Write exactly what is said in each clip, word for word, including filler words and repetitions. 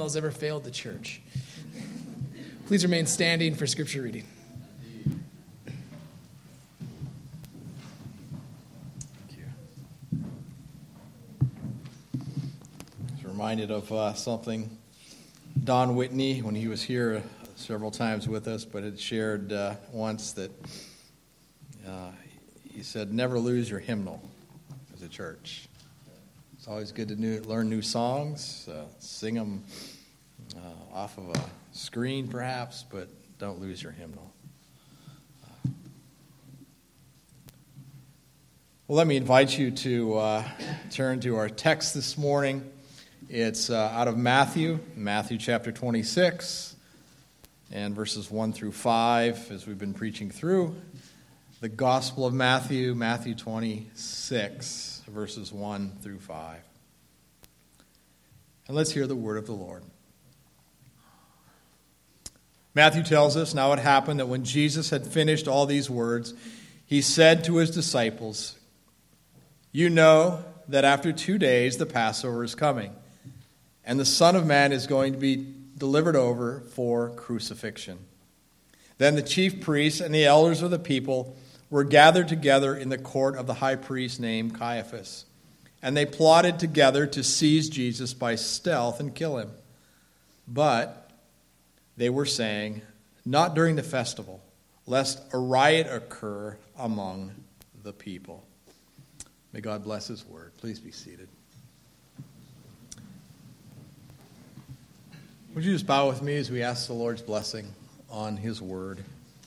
has ever failed the church. Please remain standing for scripture reading. Thank you. I was reminded of uh, something Don Whitney, when he was here several times with us, but had shared uh, once that uh, he said, never lose your hymnal as a church. It's always good to new, learn new songs, uh, sing them uh, off of a screen perhaps, but don't lose your hymnal. Uh, well, let me invite you to uh, turn to our text this morning. It's uh, out of Matthew, Matthew chapter twenty-six, and verses one through five, as we've been preaching through the Gospel of Matthew, Matthew twenty-six, verses one through five. And let's hear the word of the Lord. Matthew tells us, now it happened that when Jesus had finished all these words, he said to his disciples, "You know that after two days the Passover is coming, and the Son of Man is going to be delivered over for crucifixion." Then the chief priests and the elders of the people were gathered together in the court of the high priest named Caiaphas, and they plotted together to seize Jesus by stealth and kill him. But they were saying, "Not during the festival, lest a riot occur among the people." May God bless his word. Please be seated. Would you just bow with me as we ask the Lord's blessing on his word?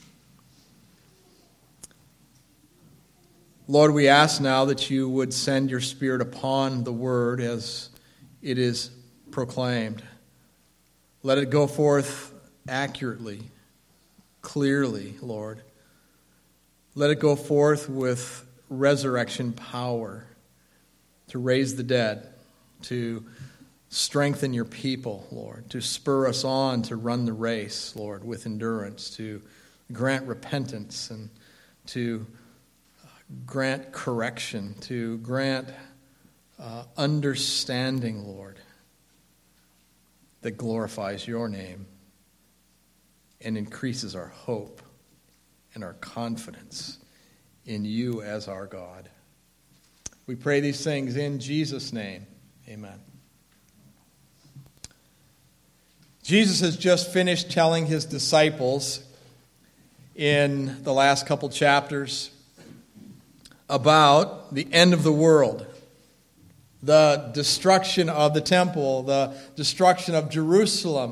Lord, we ask now that you would send your Spirit upon the word as it is proclaimed. Let it go forth accurately, clearly, Lord. Let it go forth with resurrection power to raise the dead, to strengthen your people, Lord, to spur us on to run the race, Lord, with endurance, to grant repentance and to grant correction, to grant uh, understanding, Lord, that glorifies your name and increases our hope and our confidence in you as our God. We pray these things in Jesus' name. Amen. Jesus has just finished telling his disciples in the last couple chapters about the end of the world, the destruction of the temple, the destruction of Jerusalem,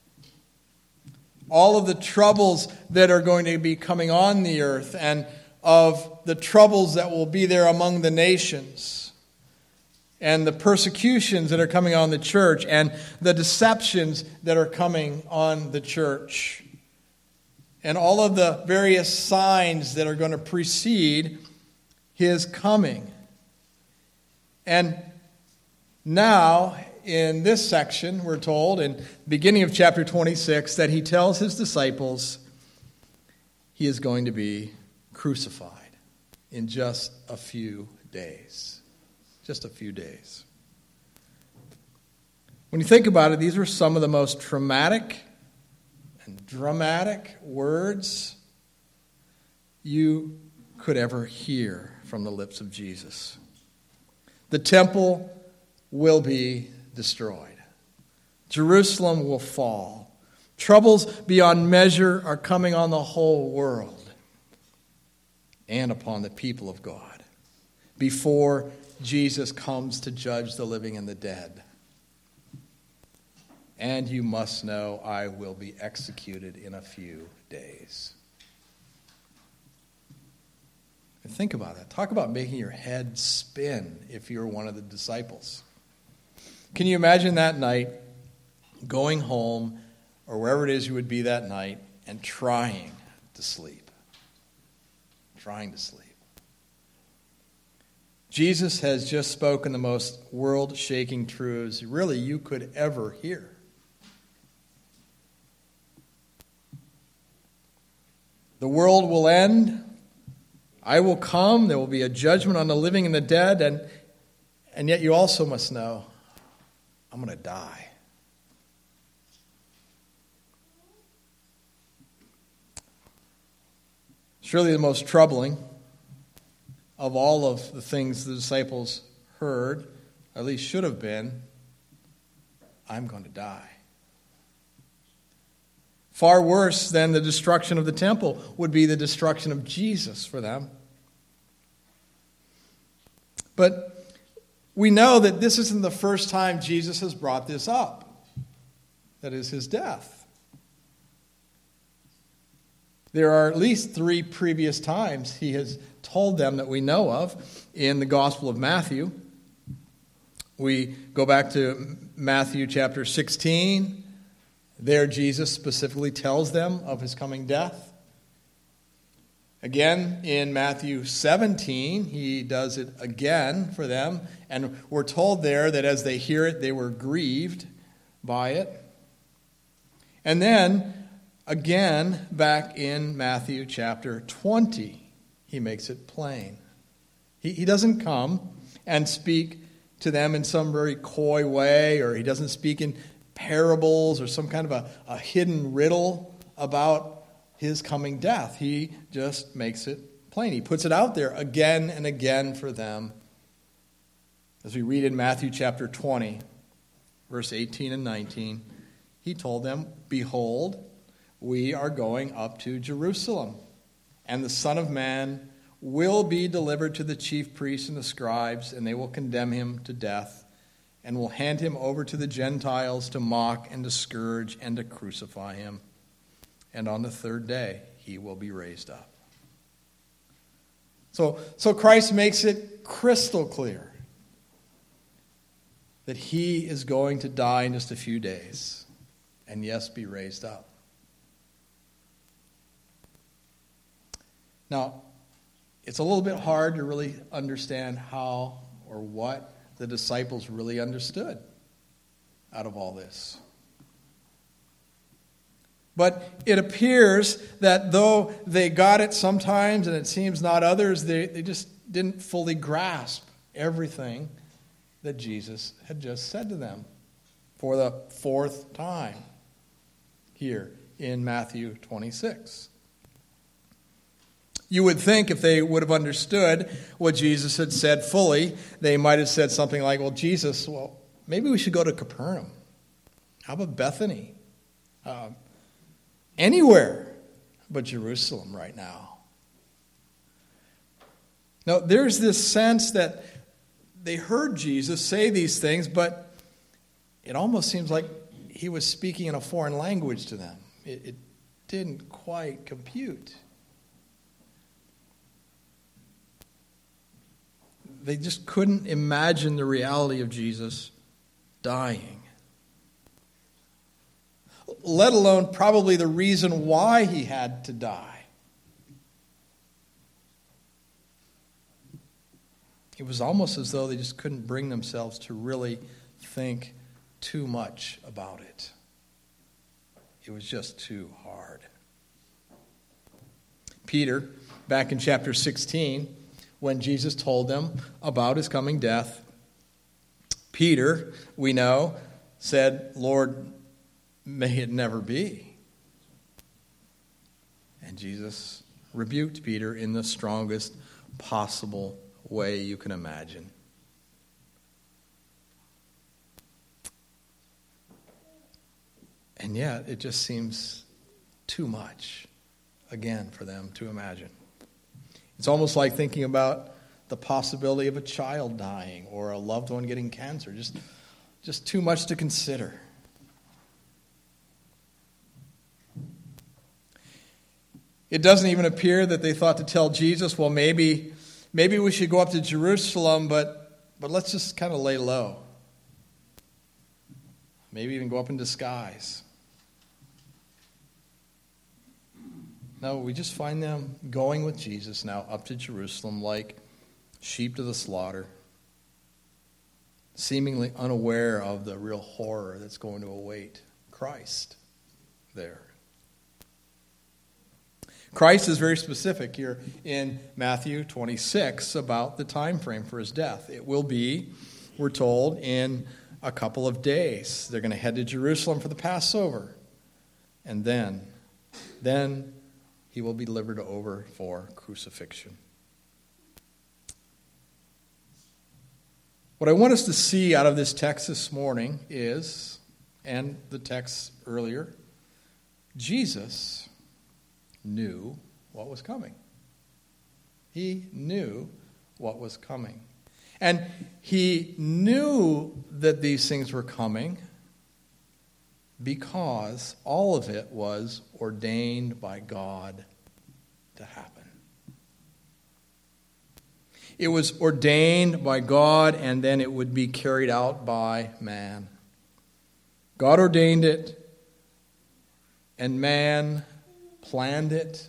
all of the troubles that are going to be coming on the earth, and of the troubles that will be there among the nations, and the persecutions that are coming on the church, and the deceptions that are coming on the church, and all of the various signs that are going to precede his coming. And now, in this section, we're told, in the beginning of chapter twenty-six, that he tells his disciples he is going to be crucified in just a few days. Just a few days. When you think about it, these were some of the most traumatic and dramatic words you could ever hear from the lips of Jesus. The temple will be destroyed. Jerusalem will fall. Troubles beyond measure are coming on the whole world and upon the people of God before Jesus comes to judge the living and the dead. And you must know I will be executed in a few days. And think about that. Talk about making your head spin if you're one of the disciples. Can you imagine that night going home or wherever it is you would be that night and trying to sleep? Trying to sleep. Jesus has just spoken the most world-shaking truths really you could ever hear. The world will end. I will come. There will be a judgment on the living and the dead. And, and yet you also must know, I'm going to die. Surely the most troubling of all of the things the disciples heard, at least should have been, I'm going to die. Far worse than the destruction of the temple would be the destruction of Jesus for them. But we know that this isn't the first time Jesus has brought this up. That is his death. There are at least three previous times he has told them that we know of in the Gospel of Matthew. We go back to Matthew chapter sixteen. There Jesus specifically tells them of his coming death. Again, in Matthew seventeen, he does it again for them. And we're told there that as they hear it, they were grieved by it. And then, again, back in Matthew chapter twenty, he makes it plain. He, he doesn't come and speak to them in some very coy way, or he doesn't speak in parables or some kind of a, a hidden riddle about his coming death. He just makes it plain. He puts it out there again and again for them. As we read in Matthew chapter twenty, verse eighteen and nineteen, he told them, "Behold, we are going up to Jerusalem, and the Son of Man will be delivered to the chief priests and the scribes, and they will condemn him to death, and will hand him over to the Gentiles to mock and to scourge and to crucify him. And on the third day, he will be raised up." So, so Christ makes it crystal clear that he is going to die in just a few days, and yes, be raised up. Now, it's a little bit hard to really understand how or what the disciples really understood out of all this. But it appears that though they got it sometimes, and it seems not others, they, they just didn't fully grasp everything that Jesus had just said to them for the fourth time here in Matthew twenty-six. You would think if they would have understood what Jesus had said fully, they might have said something like, well, Jesus, well, maybe we should go to Capernaum. How about Bethany? Uh, anywhere but Jerusalem right now. Now, there's this sense that they heard Jesus say these things, but it almost seems like he was speaking in a foreign language to them. It, it didn't quite compute. They just couldn't imagine the reality of Jesus dying, let alone probably the reason why he had to die. It was almost as though they just couldn't bring themselves to really think too much about it. It was just too hard. Peter, back in chapter sixteen, when Jesus told them about his coming death, Peter, we know, said, "Lord, may it never be." And Jesus rebuked Peter in the strongest possible way you can imagine. And yet, it just seems too much, again, for them to imagine. It's almost like thinking about the possibility of a child dying or a loved one getting cancer. Just, just too much to consider. It doesn't even appear that they thought to tell Jesus, well, maybe, maybe we should go up to Jerusalem, but, but let's just kind of lay low. Maybe even go up in disguise. No, we just find them going with Jesus now up to Jerusalem like sheep to the slaughter, seemingly unaware of the real horror that's going to await Christ there. Christ is very specific here in Matthew twenty-six about the time frame for his death. It will be, we're told, in a couple of days. They're going to head to Jerusalem for the Passover. And then, then he will be delivered over for crucifixion. What I want us to see out of this text this morning is, and the text earlier, Jesus knew what was coming. He knew what was coming. And he knew that these things were coming because all of it was ordained by God to happen. It was ordained by God, and then it would be carried out by man. God ordained it, and man planned it.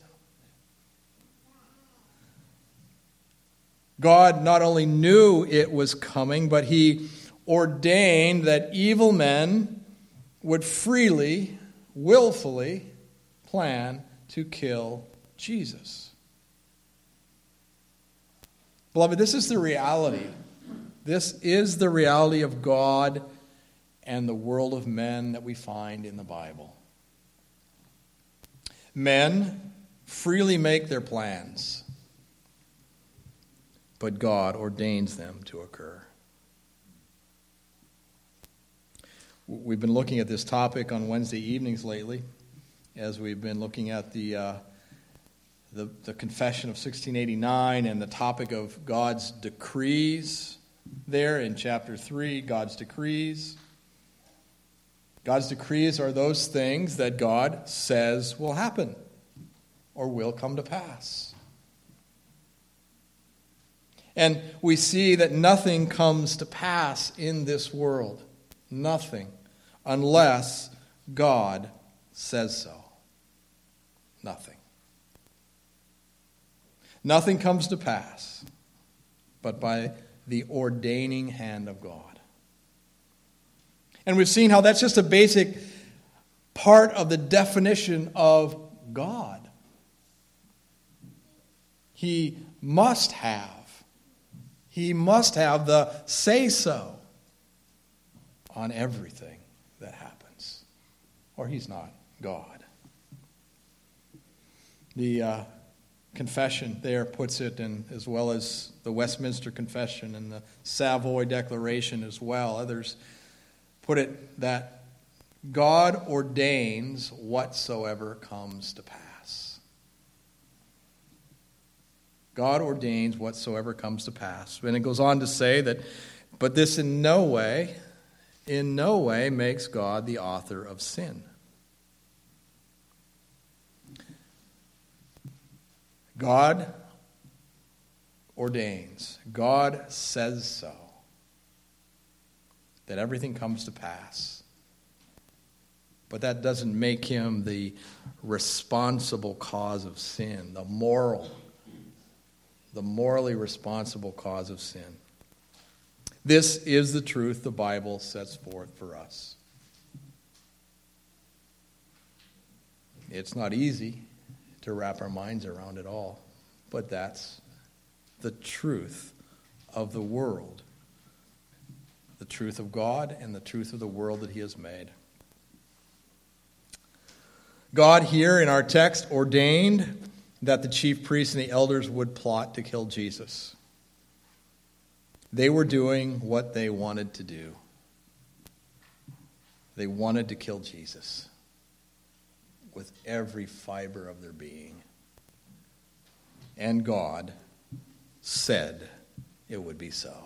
God not only knew it was coming, but he ordained that evil men would freely, willfully plan to kill Jesus. Beloved, this is the reality. This is the reality of God and the world of men that we find in the Bible. Men freely make their plans, but God ordains them to occur. We've been looking at this topic on Wednesday evenings lately, as we've been looking at the uh, the, the Confession of sixteen eighty-nine and the topic of God's decrees there in chapter three, God's decrees. God's decrees are those things that God says will happen or will come to pass. And we see that nothing comes to pass in this world. Nothing. Unless God says so. Nothing. Nothing comes to pass but by the ordaining hand of God. And we've seen how that's just a basic part of the definition of God. He must have. He must have the say-so on everything that happens, or he's not God. The uh, confession there puts it, in, as well as the Westminster Confession and the Savoy Declaration as well. Others put it that God ordains whatsoever comes to pass. God ordains whatsoever comes to pass. And it goes on to say that, but this in no way, in no way makes God the author of sin. God ordains, God says so, that everything comes to pass. But that doesn't make him the responsible cause of sin, the moral, the morally responsible cause of sin. This is the truth the Bible sets forth for us. It's not easy to wrap our minds around it all, but that's the truth of the world, the truth of God and the truth of the world that he has made. God here in our text ordained that the chief priests and the elders would plot to kill Jesus. They were doing what they wanted to do. They wanted to kill Jesus with every fiber of their being. And God said it would be so.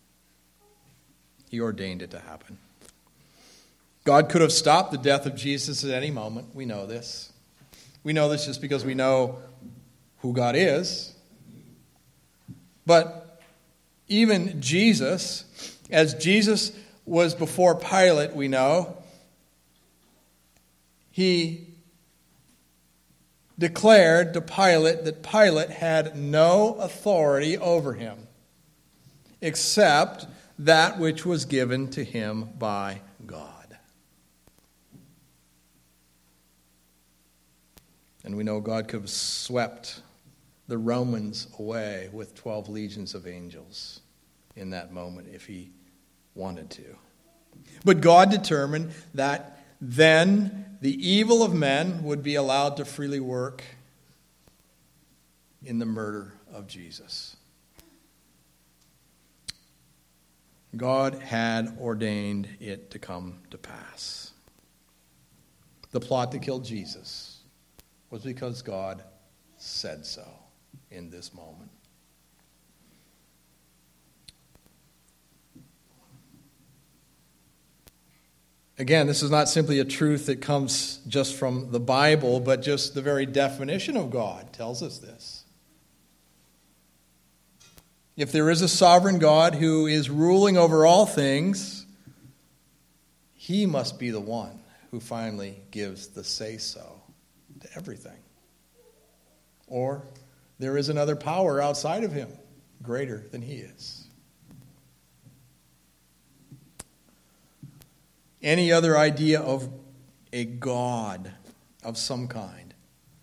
He ordained it to happen. God could have stopped the death of Jesus at any moment. We know this. We know this just because we know who God is. But even Jesus, as Jesus was before Pilate, we know, he declared to Pilate that Pilate had no authority over him except that which was given to him by God. And we know God could have swept the Romans away with twelve legions of angels in that moment if he wanted to. But God determined that then the evil of men would be allowed to freely work in the murder of Jesus. God had ordained it to come to pass. The plot to kill Jesus was because God said so in this moment. Again, this is not simply a truth that comes just from the Bible, but just the very definition of God tells us this. If there is a sovereign God who is ruling over all things, he must be the one who finally gives the say-so to everything. Or there is another power outside of him, greater than he is. Any other idea of a God of some kind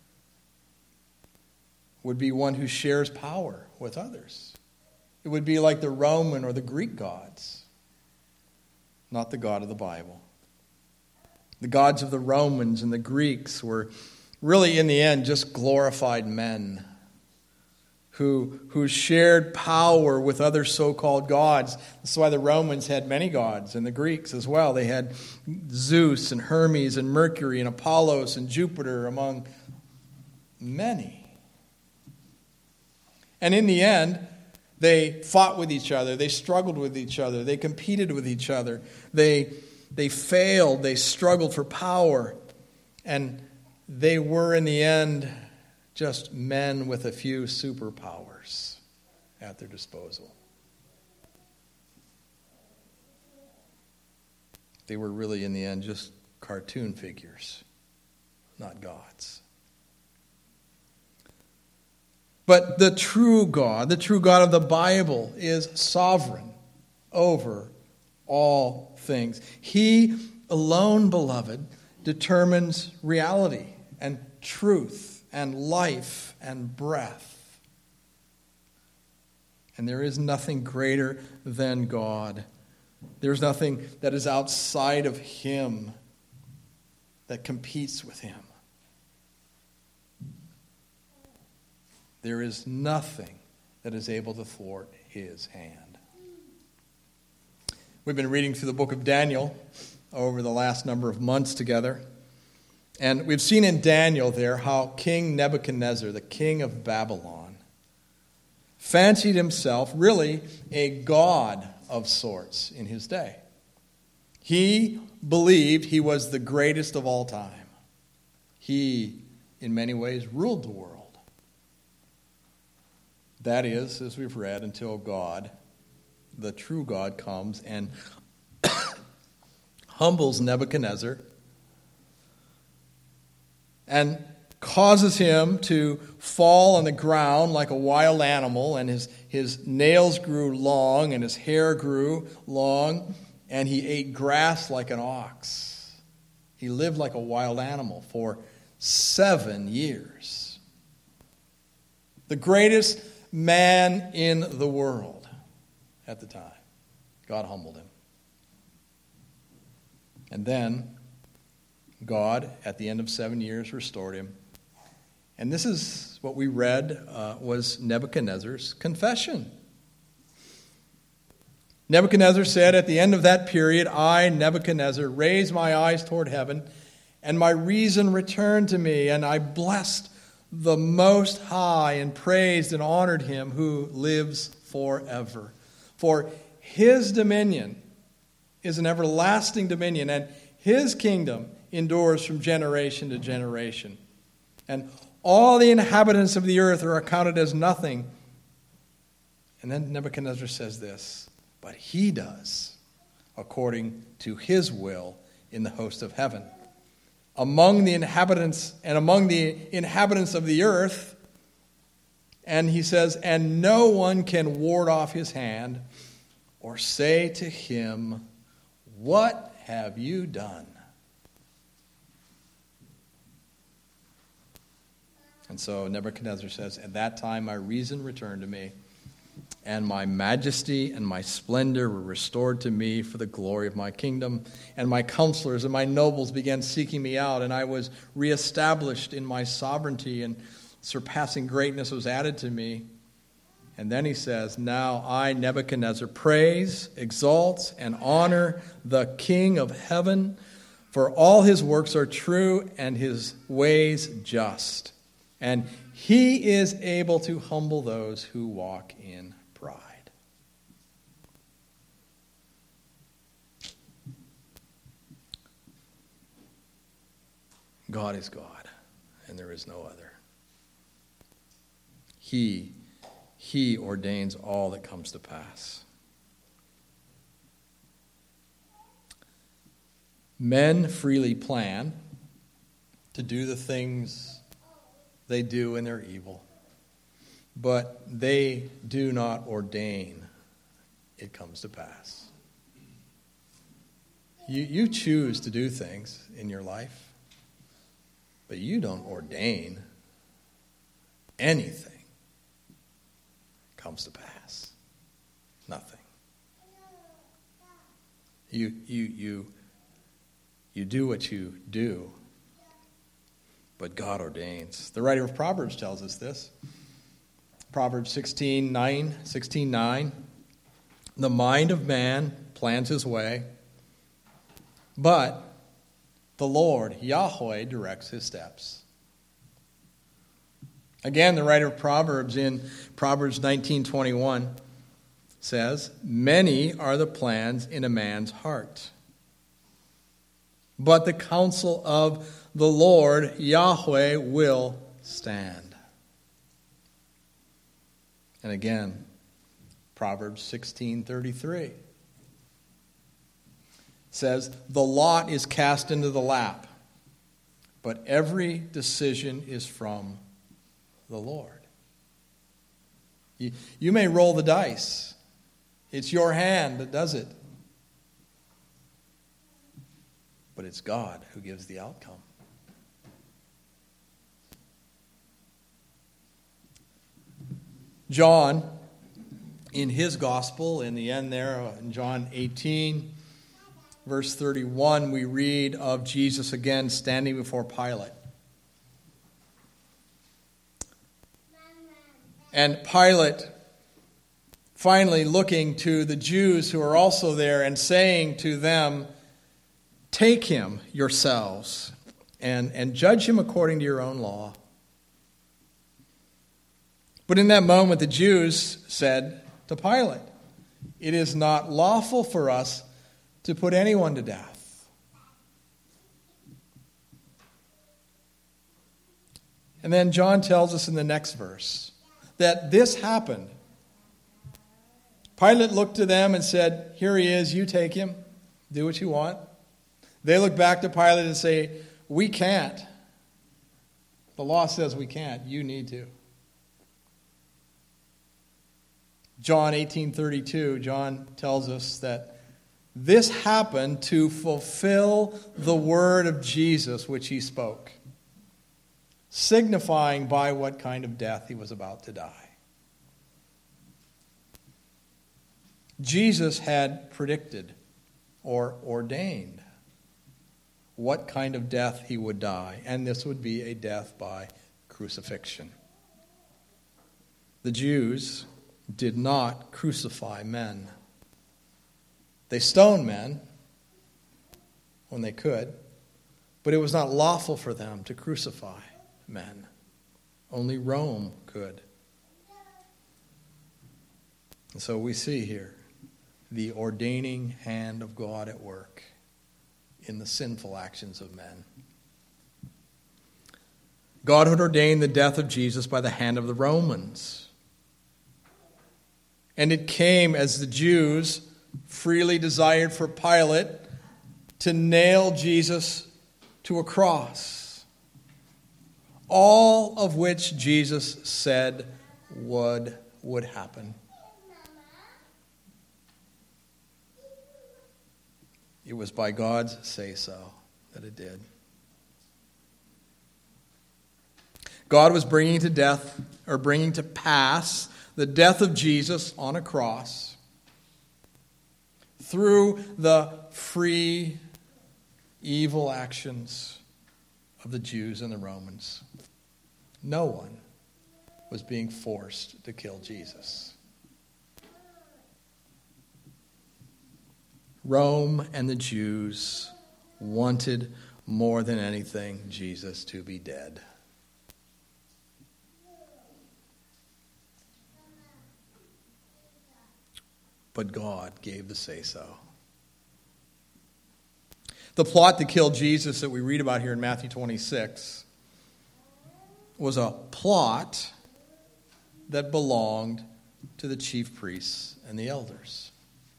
would be one who shares power with others. It would be like the Roman or the Greek gods, not the God of the Bible. The gods of the Romans and the Greeks were really, in the end, just glorified men who, who shared power with other so-called gods. That's why the Romans had many gods, and the Greeks as well. They had Zeus and Hermes and Mercury and Apollos and Jupiter among many. And in the end, they fought with each other. They struggled with each other. They competed with each other. They, they failed. They struggled for power. And they were, in the end, just men with a few superpowers at their disposal. They were really, in the end, just cartoon figures, not gods. But the true God, the true God of the Bible, is sovereign over all things. He alone, beloved, determines reality and truth and life and breath. And there is nothing greater than God. There's nothing that is outside of him that competes with him. There is nothing that is able to thwart his hand. We've been reading through the book of Daniel over the last number of months together. And we've seen in Daniel there how King Nebuchadnezzar, the king of Babylon, fancied himself really a god of sorts in his day. He believed he was the greatest of all time. He, in many ways, ruled the world. That is, as we've read, until God, the true God, comes and humbles Nebuchadnezzar and causes him to fall on the ground like a wild animal, and his, his nails grew long and his hair grew long, and he ate grass like an ox. He lived like a wild animal for seven years. The greatest man in the world at the time. God humbled him. And then God, at the end of seven years, restored him. And this is what we read uh, was Nebuchadnezzar's confession. Nebuchadnezzar said, at the end of that period, I, Nebuchadnezzar, raised my eyes toward heaven, and my reason returned to me, and I blessed the Most High and praised and honored him who lives forever. For his dominion is an everlasting dominion, and his kingdom endures from generation to generation. And all the inhabitants of the earth are accounted as nothing. And then Nebuchadnezzar says this, but he does according to his will in the host of heaven. Among the inhabitants and among the inhabitants of the earth, and he says, and no one can ward off his hand or say to him, what have you done? And so Nebuchadnezzar says, at that time my reason returned to me, and my majesty and my splendor were restored to me for the glory of my kingdom. And my counselors and my nobles began seeking me out, and I was reestablished in my sovereignty. And surpassing greatness was added to me. And then he says, now I, Nebuchadnezzar, praise, exalt, and honor the King of heaven, for all his works are true and his ways just. And he is able to humble those who walk in pride. God is God, and there is no other. He, he ordains all that comes to pass. Men freely plan to do the things they do in their evil, but they do not ordain it comes to pass. You, you choose to do things in your life, but you don't ordain anything comes to pass. Nothing. You you you you do what you do, but God ordains. The writer of Proverbs tells us this. Proverbs sixteen nine, sixteen nine. The mind of man plans his way, but the Lord, Yahweh, directs his steps. Again, the writer of Proverbs in Proverbs nineteen twenty-one says, many are the plans in a man's heart, but the counsel of the Lord, Yahweh, will stand. And again, Proverbs sixteen thirty-three says, the lot is cast into the lap, but every decision is from the Lord. You, you may roll the dice. It's your hand that does it. But it's God who gives the outcome. John, in his gospel, in the end there, in John eighteen, verse thirty-one, we read of Jesus again standing before Pilate. And Pilate finally looking to the Jews who are also there and saying to them, take him yourselves and, and judge him according to your own law. But in that moment, the Jews said to Pilate, it is not lawful for us to put anyone to death. And then John tells us in the next verse that this happened. Pilate looked to them and said, here he is, you take him, do what you want. They look back to Pilate and say, we can't. The law says we can't, you need to. John eighteen thirty-two, John tells us that this happened to fulfill the word of Jesus which he spoke, signifying by what kind of death he was about to die. Jesus had predicted or ordained what kind of death he would die, and this would be a death by crucifixion. The Jews did not crucify men. They stoned men when they could, but it was not lawful for them to crucify men. Only Rome could. And so we see here the ordaining hand of God at work in the sinful actions of men. God had ordained the death of Jesus by the hand of the Romans. And it came as the Jews freely desired for Pilate to nail Jesus to a cross. All of which Jesus said would, would happen. It was by God's say-so that it did. God was bringing to death, or bringing to pass, the death of Jesus on a cross through the free, evil actions of the Jews and the Romans. No one was being forced to kill Jesus. Rome and the Jews wanted more than anything Jesus to be dead. But God gave the say-so. The plot to kill Jesus that we read about here in Matthew twenty-six was a plot that belonged to the chief priests and the elders.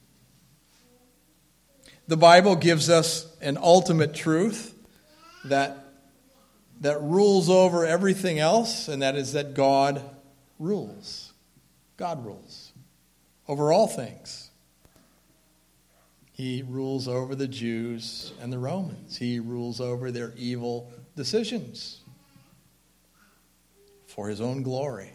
The Bible gives us an ultimate truth that, that rules over everything else, and that is that God rules. God rules over all things. He rules over the Jews and the Romans. He rules over their evil decisions for his own glory.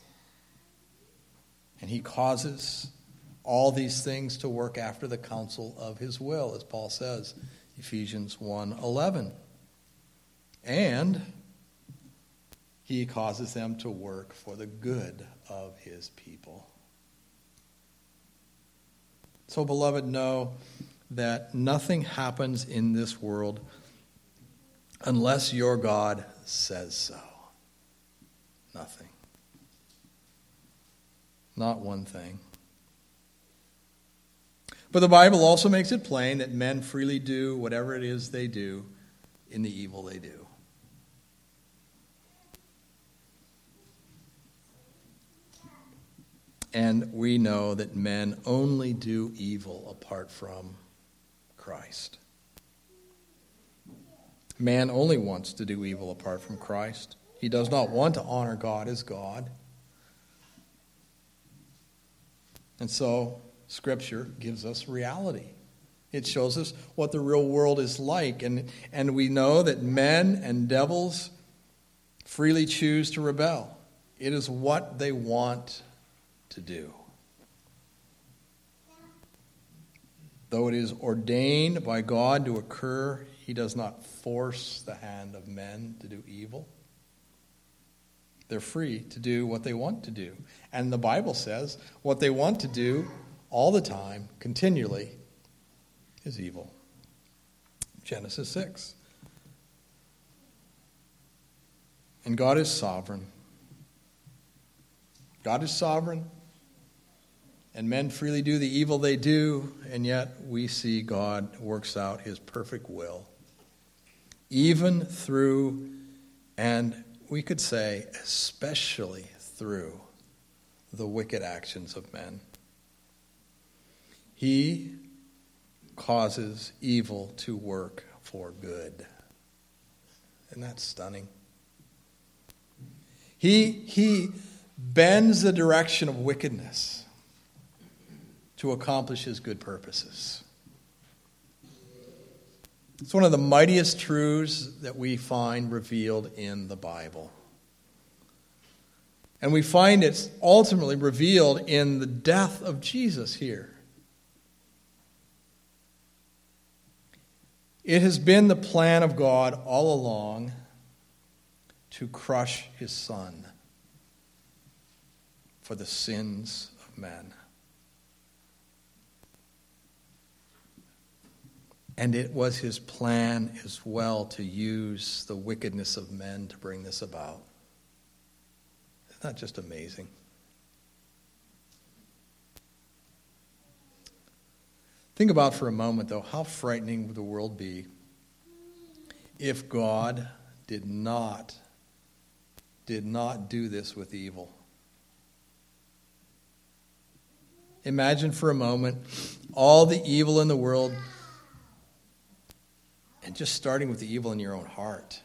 And he causes all these things to work after the counsel of his will, as Paul says, Ephesians one eleven. And he causes them to work for the good of his people. So, beloved, know that nothing happens in this world unless your God says so. Nothing. Not one thing. But the Bible also makes it plain that men freely do whatever it is they do in the evil they do. And we know that men only do evil apart from Christ. Man only wants to do evil apart from Christ. He does not want to honor God as God. And so, Scripture gives us reality. It shows us what the real world is like. And, and we know that men and devils freely choose to rebel. It is what they want to do. Though it is ordained by God to occur, he does not force the hand of men to do evil. They're free to do what they want to do. And the Bible says what they want to do all the time, continually, is evil. Genesis six. And God is sovereign. God is sovereign. And men freely do the evil they do, and yet we see God works out his perfect will, even through, and we could say especially through, the wicked actions of men. He causes evil to work for good. Isn't that stunning? He, he bends the direction of wickedness to accomplish his good purposes. It's one of the mightiest truths that we find revealed in the Bible. And we find it's ultimately revealed in the death of Jesus here. It has been the plan of God all along to crush his Son for the sins of men. And it was his plan as well to use the wickedness of men to bring this about. Isn't that just amazing? Think about for a moment, though, how frightening would the world be if God did not, did not do this with evil. Imagine for a moment all the evil in the world, and just starting with the evil in your own heart.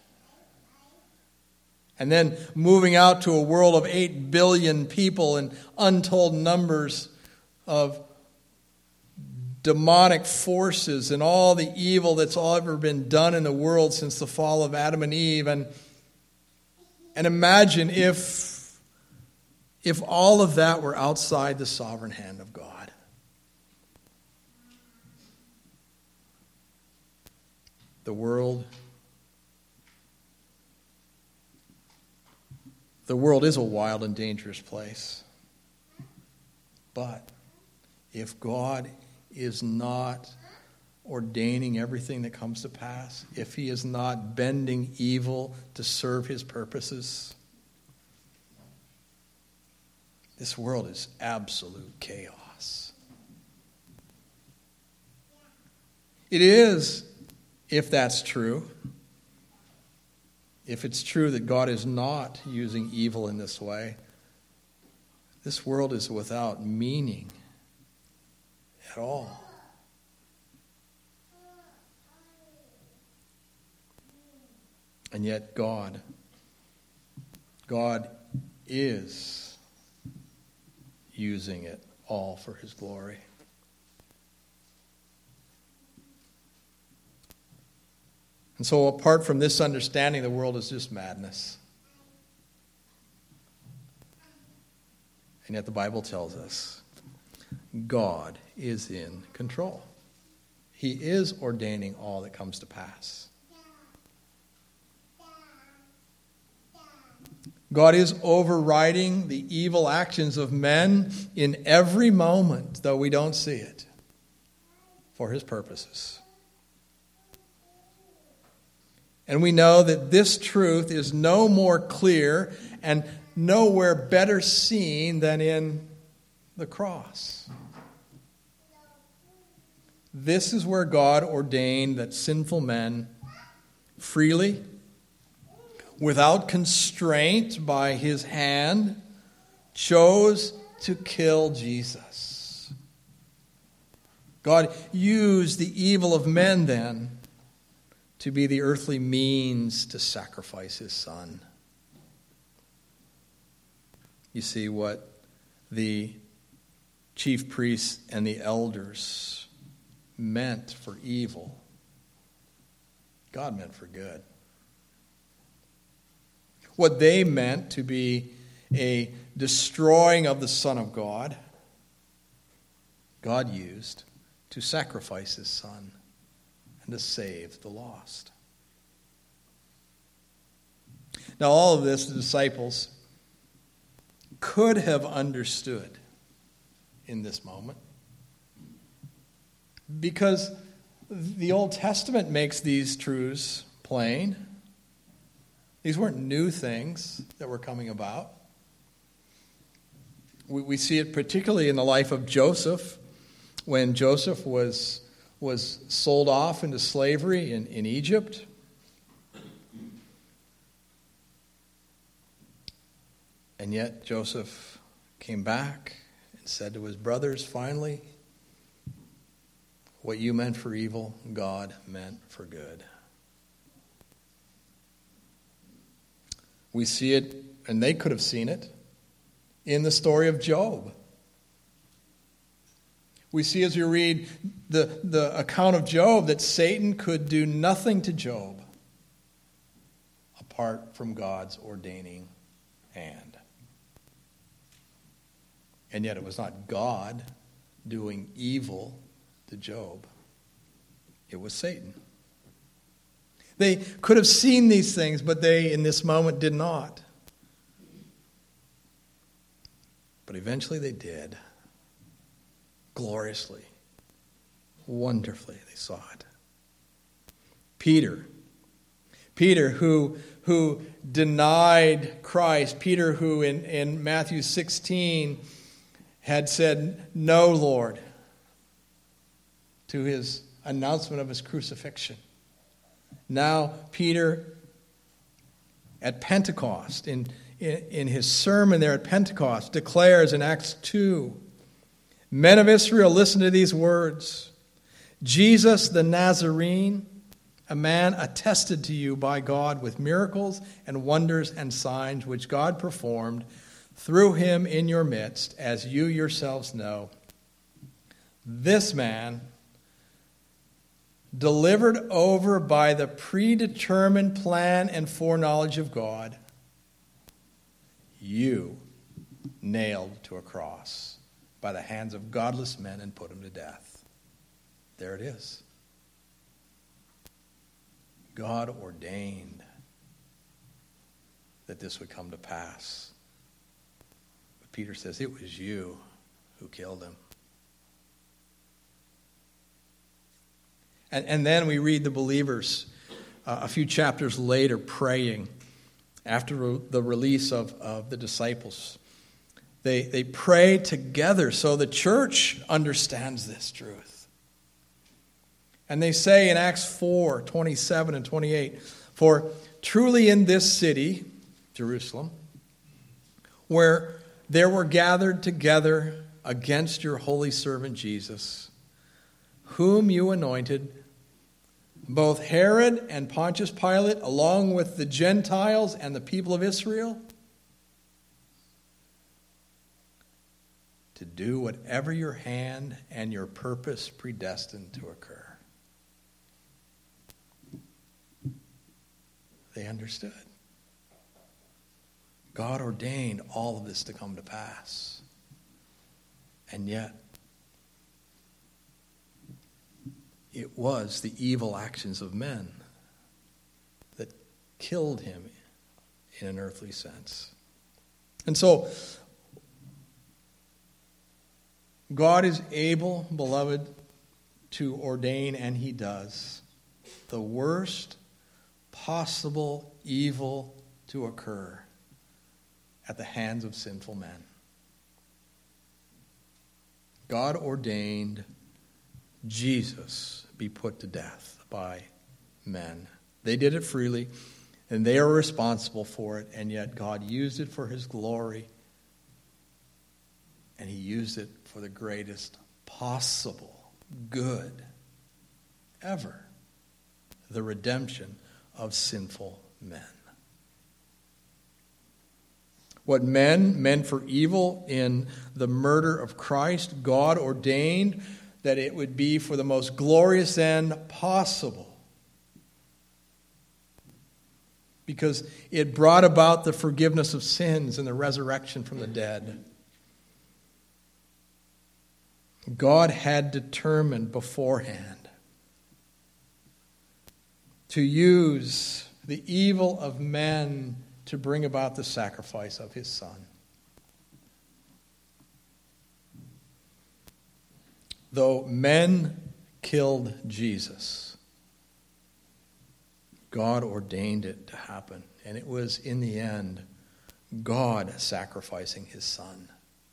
And then moving out to a world of eight billion people and untold numbers of demonic forces and all the evil that's ever been done in the world since the fall of Adam and Eve. And, and imagine if, if all of that were outside the sovereign hand of God. The world The world is a wild and dangerous place. But if God is not ordaining everything that comes to pass, if he is not bending evil to serve his purposes, this world is absolute chaos. It is, if that's true, if it's true that God is not using evil in this way, this world is without meaning at all. And yet God, God is using it all for his glory. And so apart from this understanding, the world is just madness. And yet the Bible tells us God is in control. He is ordaining all that comes to pass. God is overriding the evil actions of men in every moment, though we don't see it, for his purposes. And we know that this truth is no more clear and nowhere better seen than in the cross. This is where God ordained that sinful men freely, without constraint by his hand, chose to kill Jesus. God used the evil of men then to be the earthly means to sacrifice his Son. You see what the chief priests and the elders meant for evil, God meant for good. What they meant to be a destroying of the Son of God, God used to sacrifice his Son and to save the lost. Now, all of this the disciples could have understood in this moment, because the Old Testament makes these truths plain. These weren't new things that were coming about. We, we see it particularly in the life of Joseph, when Joseph was, was sold off into slavery in, in Egypt. And yet Joseph came back and said to his brothers, finally, what you meant for evil, God meant for good. We see it, and they could have seen it, in the story of Job. We see as we read the, the account of Job that Satan could do nothing to Job apart from God's ordaining hand. And yet it was not God doing evil to Job. It was Satan. They could have seen these things, but they, in this moment, did not. But eventually they did. Gloriously. Wonderfully, they saw it. Peter. Peter, who, who denied Christ. Peter, who in, in Matthew sixteen had said, "No, Lord," to his announcement of his crucifixion. Now, Peter, at Pentecost, in, in, in his sermon there at Pentecost, declares in Acts two, "Men of Israel, listen to these words. Jesus the Nazarene, a man attested to you by God with miracles and wonders and signs which God performed through him in your midst, as you yourselves know. This man, delivered over by the predetermined plan and foreknowledge of God, you nailed to a cross by the hands of godless men and put him to death." There it is. God ordained. that this would come to pass. But Peter says, it was you who killed him. And, and then we read the believers uh, a few chapters later praying after re- the release of, of the disciples. They, they pray together so the church understands this truth. And they say in Acts four, twenty-seven and twenty-eight, for truly in this city, Jerusalem, where there were gathered together against your holy servant Jesus, whom you anointed, both Herod and Pontius Pilate, along with the Gentiles and the people of Israel, to do whatever your hand and your purpose predestined to occur. They understood. God ordained all of this to come to pass. And yet, it was the evil actions of men that killed him in an earthly sense. And so, God is able, beloved, to ordain, and he does, the worst possible evil to occur at the hands of sinful men. God ordained Jesus be put to death by men. They did it freely, and they are responsible for it, and yet God used it for his glory, and he used it for the greatest possible good ever, the redemption of sinful men. What men meant for evil in the murder of Christ, God ordained that it would be for the most glorious end possible, because it brought about the forgiveness of sins and the resurrection from the dead. God had determined beforehand to use the evil of men to bring about the sacrifice of his Son. Though men killed Jesus, God ordained it to happen. And it was, in the end, God sacrificing his Son.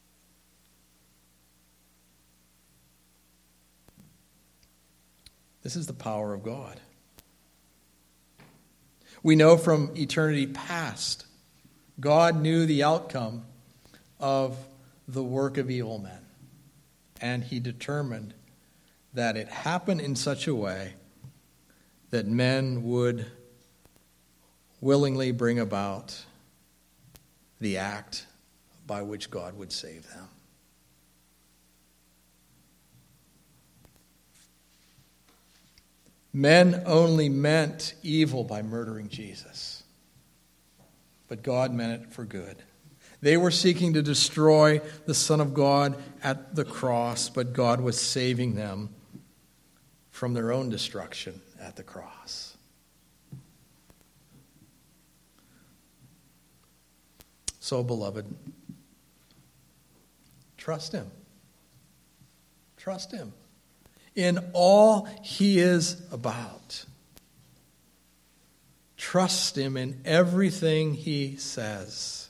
This is the power of God. We know from eternity past, God knew the outcome of the work of evil men. And he determined that it happened in such a way that men would willingly bring about the act by which God would save them. Men only meant evil by murdering Jesus, but God meant it for good. They were seeking to destroy the Son of God at the cross, but God was saving them from their own destruction at the cross. So, beloved, trust him. Trust him in all he is about. Trust him in everything he says.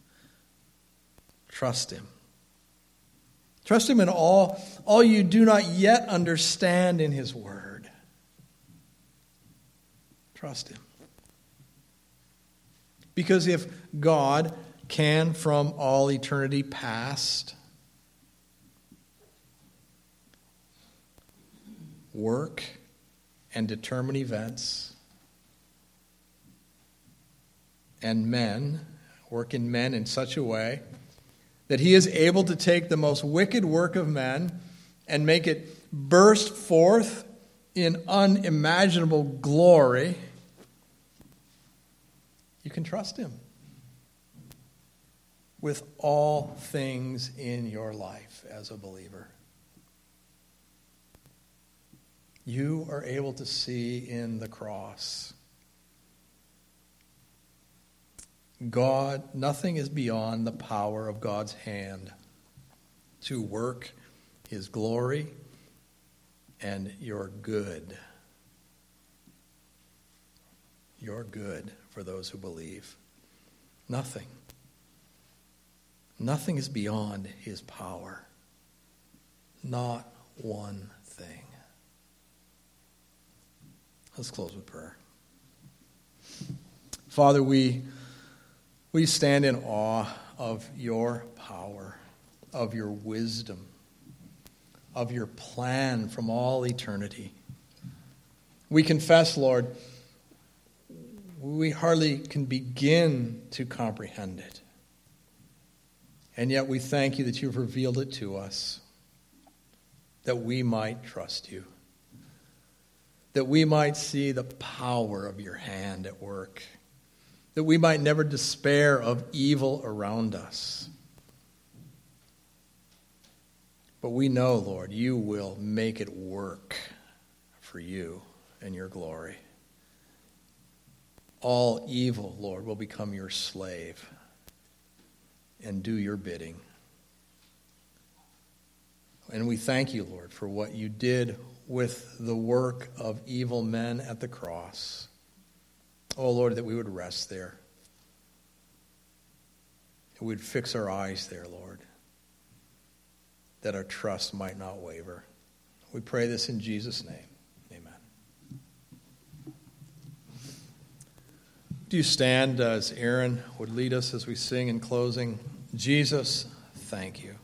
Trust him. Trust him in all, all you do not yet understand in his word. Trust him. Because if God can, from all eternity past, work and determine events, and men, work in men in such a way that he is able to take the most wicked work of men and make it burst forth in unimaginable glory, you can trust him with all things in your life as a believer. You are able to see in the cross God, nothing is beyond the power of God's hand to work his glory and your good. Your good for those who believe. Nothing. Nothing is beyond his power. Not one thing. Let's close with prayer. Father, we, we stand in awe of your power, of your wisdom, of your plan from all eternity. We confess, Lord, we hardly can begin to comprehend it. And yet we thank you that you've revealed it to us, that we might trust you, that we might see the power of your hand at work, that we might never despair of evil around us. But we know, Lord, you will make it work for you and your glory. All evil, Lord, will become your slave and do your bidding. And we thank you, Lord, for what you did with the work of evil men at the cross. Oh, Lord, that we would rest there. That we would fix our eyes there, Lord. That our trust might not waver. We pray this in Jesus' name. Amen. Do you stand as Aaron would lead us as we sing in closing? Jesus, thank you.